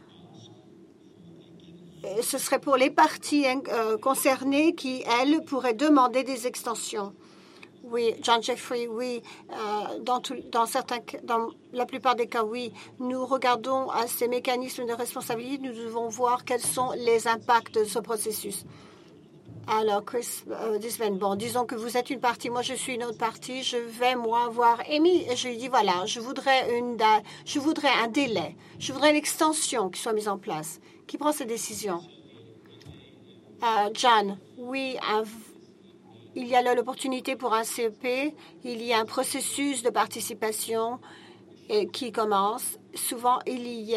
ce serait pour les parties concernées qui, elles, pourraient demander des extensions. Oui, John Jeffrey, oui. Dans la plupart des cas, oui. Nous regardons à ces mécanismes de responsabilité. Nous devons voir quels sont les impacts de ce processus. Alors, Chris Dispen, bon, disons que vous êtes une partie, moi je suis une autre partie. Je vais, moi, voir Amy et je lui dis, voilà, je voudrais un délai. Je voudrais une extension qui soit mise en place. Qui prend ces décisions? John, oui, il y a là l'opportunité pour un CEP. Il y a un processus de participation qui commence. Souvent, ils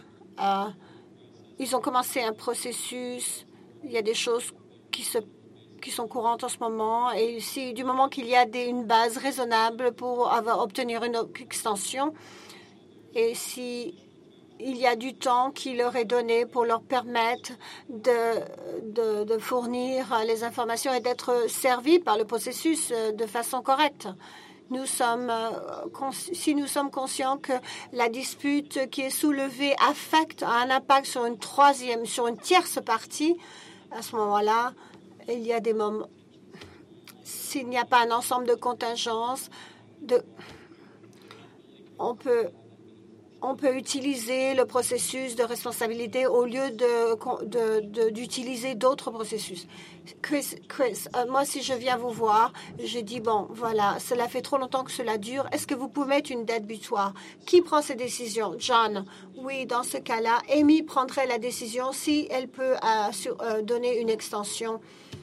ont commencé un processus. Il y a des choses qui sont courantes en ce moment. Et du moment qu'il y a une base raisonnable pour obtenir une extension, et si il y a du temps qui leur est donné pour leur permettre de fournir les informations et d'être servis par le processus de façon correcte. Si nous sommes conscients que la dispute qui est soulevée a un impact sur une tierce partie, à ce moment-là, il y a des moments, s'il n'y a pas un ensemble de contingences, on peut utiliser le processus de responsabilité au lieu d'utiliser d'autres processus. Chris, moi, si je viens vous voir, je dis, bon, voilà, cela fait trop longtemps que cela dure. Est-ce que vous pouvez mettre une date butoir? Qui prend ces décisions? John. Oui, dans ce cas-là, Amy prendrait la décision si elle peut donner une extension.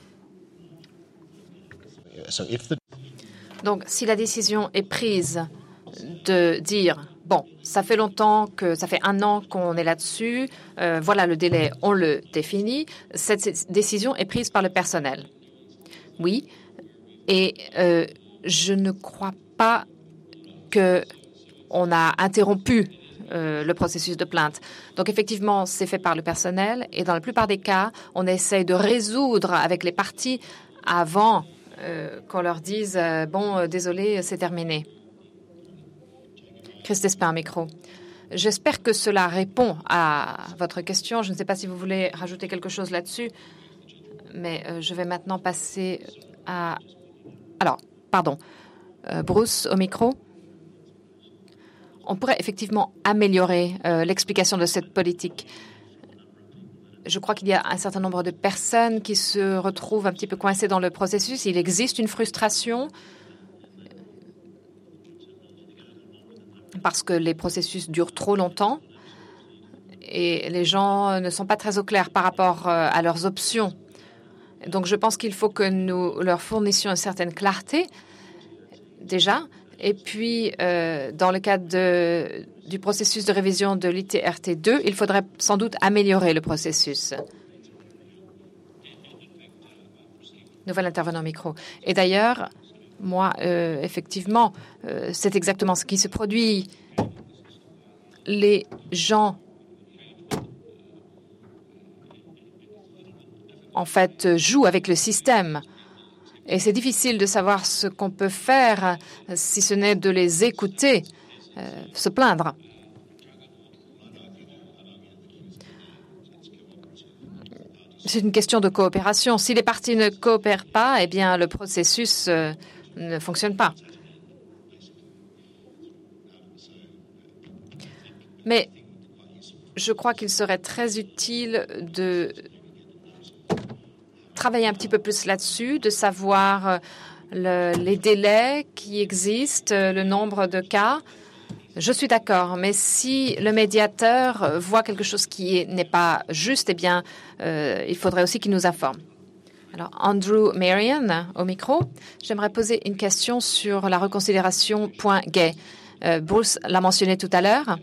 Donc, si la décision est prise de dire, bon, ça fait 1 an qu'on est là-dessus, voilà le délai, on le définit, cette décision est prise par le personnel. Oui, et je ne crois pas qu'on a interrompu le processus de plainte. Donc, effectivement, c'est fait par le personnel et dans la plupart des cas, on essaye de résoudre avec les parties avant qu'on leur dise « Bon, désolé, c'est terminé ». Chris Despin, micro. J'espère que cela répond à votre question. Je ne sais pas si vous voulez rajouter quelque chose là-dessus, mais je vais maintenant passer à... Alors, pardon. Bruce, au micro. On pourrait effectivement améliorer l'explication de cette politique. Je crois qu'il y a un certain nombre de personnes qui se retrouvent un petit peu coincées dans le processus. Il existe une frustration parce que les processus durent trop longtemps et les gens ne sont pas très au clair par rapport à leurs options. Donc, je pense qu'il faut que nous leur fournissions une certaine clarté, déjà. Et puis, dans le cadre du processus de révision de l'ITRT2, il faudrait sans doute améliorer le processus. Nouvel intervenant micro. Et d'ailleurs, moi, effectivement, c'est exactement ce qui se produit les gens, en fait, jouent avec le système. Et c'est difficile de savoir ce qu'on peut faire si ce n'est de les écouter se plaindre. C'est une question de coopération. Si les parties ne coopèrent pas, eh bien, le processus ne fonctionne pas. Mais je crois qu'il serait très utile de travailler un petit peu plus là-dessus, de savoir les délais qui existent, le nombre de cas. Je suis d'accord, mais si le médiateur voit quelque chose qui n'est pas juste, eh bien, il faudrait aussi qu'il nous informe. Alors, Andrew Marion, au micro, j'aimerais poser une question sur la reconsidération point gay. Bruce l'a mentionné tout à l'heure.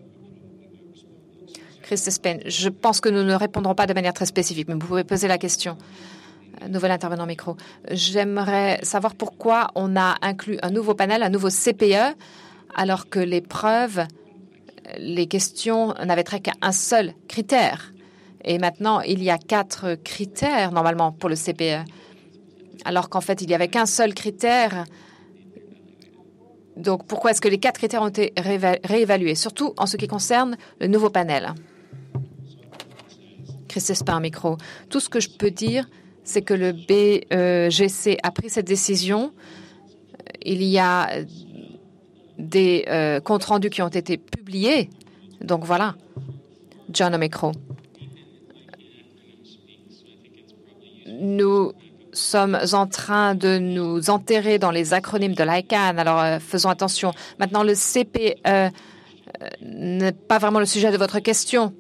Chris Spain, je pense que nous ne répondrons pas de manière très spécifique, mais vous pouvez poser la question. Nouvel intervenant micro. J'aimerais savoir pourquoi on a inclus un nouveau panel, un nouveau CPE, alors que les preuves, les questions n'avaient trait qu'à un seul critère. Et maintenant, il y a 4 critères, normalement, pour le CPE. Alors qu'en fait, il n'y avait qu'un seul critère. Donc, pourquoi est-ce que les 4 critères ont été réévalués, surtout en ce qui concerne le nouveau panel? Chris Espain, micro. Tout ce que je peux dire, c'est que le BGC a pris cette décision. Il y a des comptes rendus qui ont été publiés. Donc voilà. John au micro. Nous sommes en train de nous enterrer dans les acronymes de l'ICANN, alors faisons attention. Maintenant, le CPE n'est pas vraiment le sujet de votre question.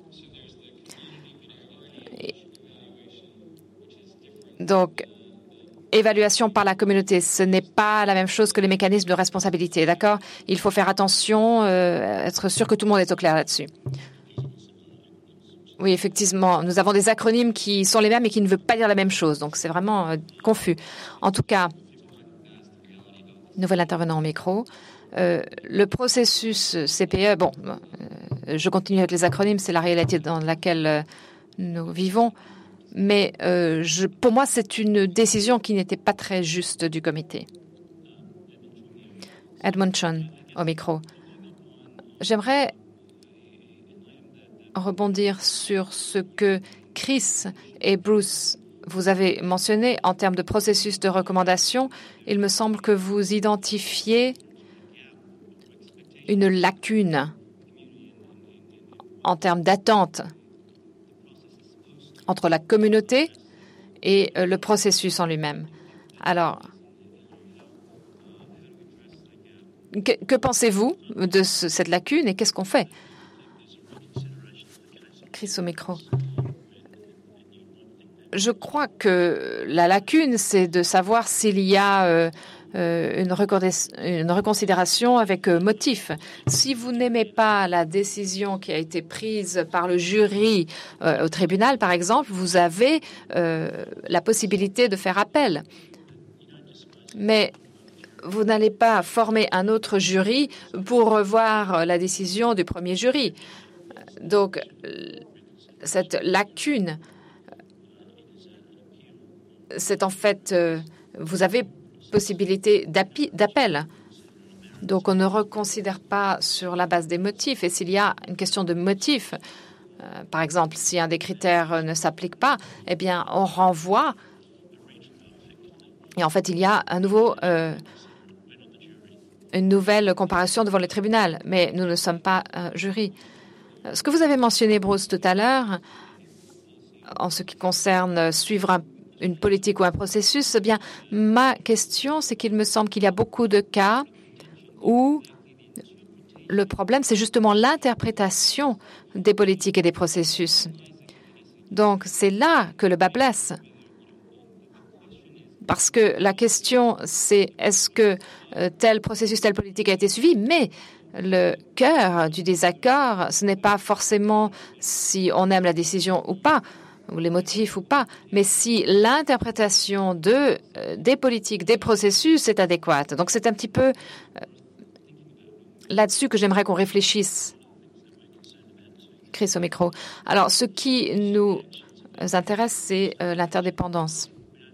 Donc, évaluation par la communauté, ce n'est pas la même chose que les mécanismes de responsabilité, d'accord? Il faut faire attention, être sûr que tout le monde est au clair là-dessus. Oui, effectivement, nous avons des acronymes qui sont les mêmes et qui ne veulent pas dire la même chose, donc c'est vraiment confus. En tout cas, nouvel intervenant au micro. Le processus CPE, bon, je continue avec les acronymes, c'est la réalité dans laquelle nous vivons. Mais pour moi, c'est une décision qui n'était pas très juste du comité. Edmund Chun, au micro. J'aimerais rebondir sur ce que Chris et Bruce vous avez mentionné en termes de processus de recommandation. Il me semble que vous identifiez une lacune en termes d'attente entre la communauté et le processus en lui-même. Alors, que pensez-vous de cette lacune et qu'est-ce qu'on fait? Chris au micro. Je crois que la lacune, c'est de savoir s'il y a une reconsidération avec motif. Si vous n'aimez pas la décision qui a été prise par le jury au tribunal, par exemple, vous avez la possibilité de faire appel. Mais vous n'allez pas former un autre jury pour revoir la décision du premier jury. Donc, cette lacune, c'est en fait, vous avez possibilité d'appel. Donc, on ne reconsidère pas sur la base des motifs. Et s'il y a une question de motif, par exemple, si un des critères ne s'applique pas, eh bien, on renvoie. Et en fait, il y a une nouvelle comparaison devant le tribunal. Mais nous ne sommes pas un jury. Ce que vous avez mentionné, Bruce, tout à l'heure, en ce qui concerne suivre une politique ou un processus, eh bien, ma question, c'est qu'il me semble qu'il y a beaucoup de cas où le problème, c'est justement l'interprétation des politiques et des processus. Donc, c'est là que le bât blesse. Parce que la question, c'est est-ce que tel processus, telle politique a été suivi, mais le cœur du désaccord, ce n'est pas forcément si on aime la décision ou pas, ou les motifs ou pas, mais si l'interprétation des politiques, des processus est adéquate. Donc c'est un petit peu là-dessus que j'aimerais qu'on réfléchisse. Chris au micro. Alors, ce qui nous intéresse, c'est l'interdépendance.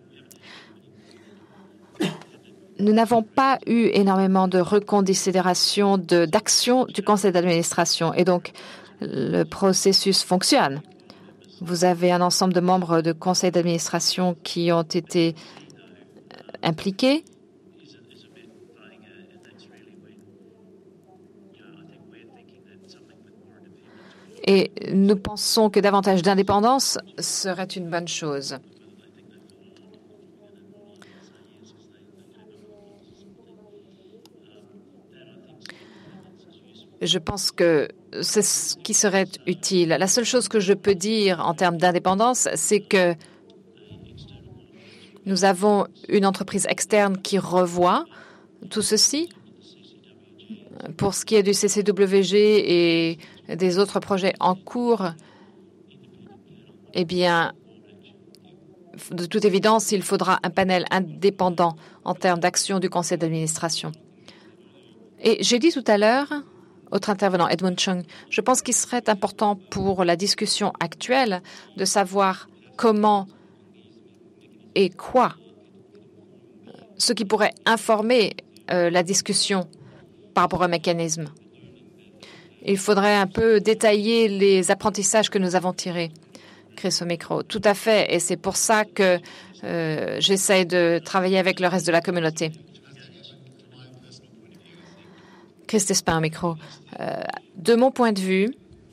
Nous n'avons pas eu énormément de reconsidération d'action du conseil d'administration et donc le processus fonctionne. Vous avez un ensemble de membres de conseil d'administration qui ont été impliqués. Et nous pensons que davantage d'indépendance serait une bonne chose. Je pense que c'est ce qui serait utile. La seule chose que je peux dire en termes d'indépendance, c'est que nous avons une entreprise externe qui revoit tout ceci. Pour ce qui est du CCWG et des autres projets en cours, eh bien, de toute évidence, il faudra un panel indépendant en termes d'action du conseil d'administration. Et j'ai dit tout à l'heure, autre intervenant, Edmund Chung, je pense qu'il serait important pour la discussion actuelle de savoir comment et quoi, ce qui pourrait informer la discussion par rapport au mécanisme. Il faudrait un peu détailler les apprentissages que nous avons tirés. Chris au micro. Tout à fait, et c'est pour ça que j'essaie de travailler avec le reste de la communauté. Chris Despin au micro. De mon point de vue,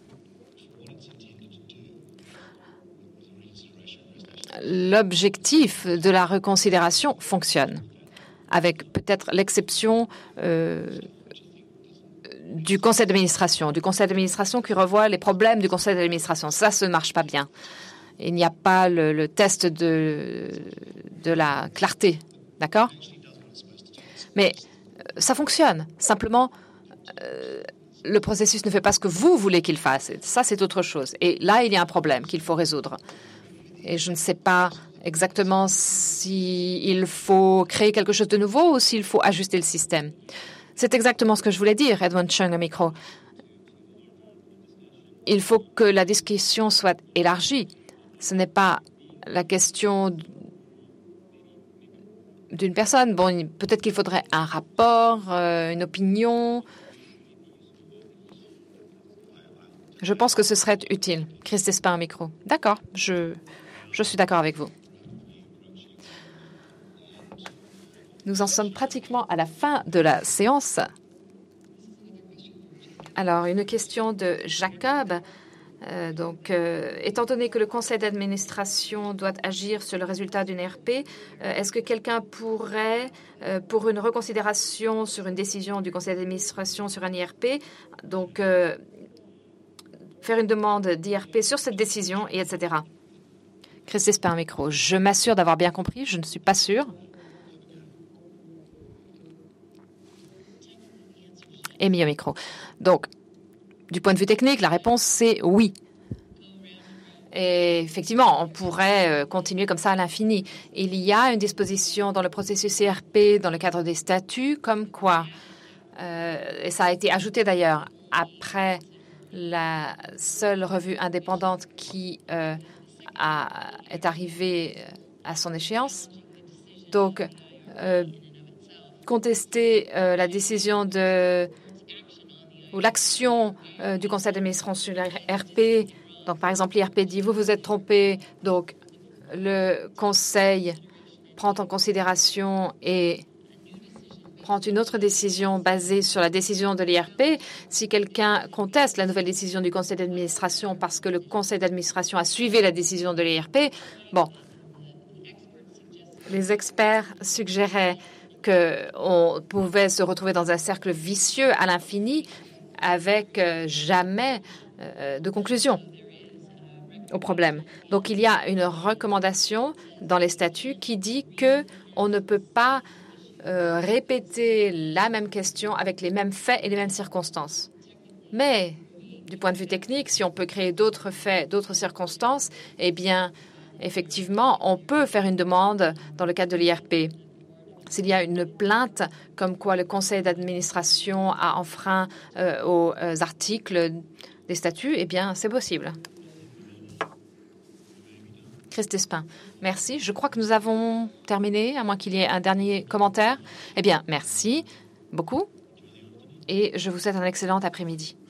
l'objectif de la reconsidération fonctionne, avec peut-être l'exception du conseil d'administration qui revoit les problèmes du conseil d'administration. Ça ne marche pas bien. Il n'y a pas le test de la clarté, d'accord? Mais ça fonctionne. Simplement, le processus ne fait pas ce que vous voulez qu'il fasse. Ça, c'est autre chose. Et là, il y a un problème qu'il faut résoudre. Et je ne sais pas exactement s'il faut créer quelque chose de nouveau ou s'il faut ajuster le système. C'est exactement ce que je voulais dire, Edmund Chung au micro. Il faut que la discussion soit élargie. Ce n'est pas la question d'une personne. Bon, peut-être qu'il faudrait un rapport, une opinion. Je pense que ce serait utile. Chris Despin au micro. D'accord, je suis d'accord avec vous. Nous en sommes pratiquement à la fin de la séance. Alors, une question de Jacob. Étant donné que le conseil d'administration doit agir sur le résultat d'une ERP, est-ce que quelqu'un pourrait, pour une reconsidération sur une décision du conseil d'administration sur un IRP, faire une demande d'IRP sur cette décision, et etc. Chris Despin, micro. Je m'assure d'avoir bien compris. Je ne suis pas sûre. Amy au micro. Donc, du point de vue technique, la réponse, c'est oui. Et effectivement, on pourrait continuer comme ça à l'infini. Il y a une disposition dans le processus CRP, dans le cadre des statuts, comme quoi, et ça a été ajouté d'ailleurs après la seule revue indépendante qui est arrivée à son échéance. Donc, contester la décision ou l'action du conseil d'administration sur l'IRP. Donc, par exemple, l'IRP dit « vous vous êtes trompé », donc le conseil prend en considération et prend une autre décision basée sur la décision de l'IRP. Si quelqu'un conteste la nouvelle décision du conseil d'administration parce que le conseil d'administration a suivi la décision de l'IRP, bon, les experts suggéraient qu'on pouvait se retrouver dans un cercle vicieux à l'infini avec jamais de conclusion au problème. Donc, il y a une recommandation dans les statuts qui dit qu'on ne peut pas répéter la même question avec les mêmes faits et les mêmes circonstances. Mais, du point de vue technique, si on peut créer d'autres faits, d'autres circonstances, eh bien, effectivement, on peut faire une demande dans le cadre de l'IRP. S'il y a une plainte comme quoi le conseil d'administration a enfreint aux articles les statuts, eh bien, c'est possible. Christ Despin, merci. Je crois que nous avons terminé, à moins qu'il y ait un dernier commentaire. Eh bien, merci beaucoup et je vous souhaite un excellent après-midi.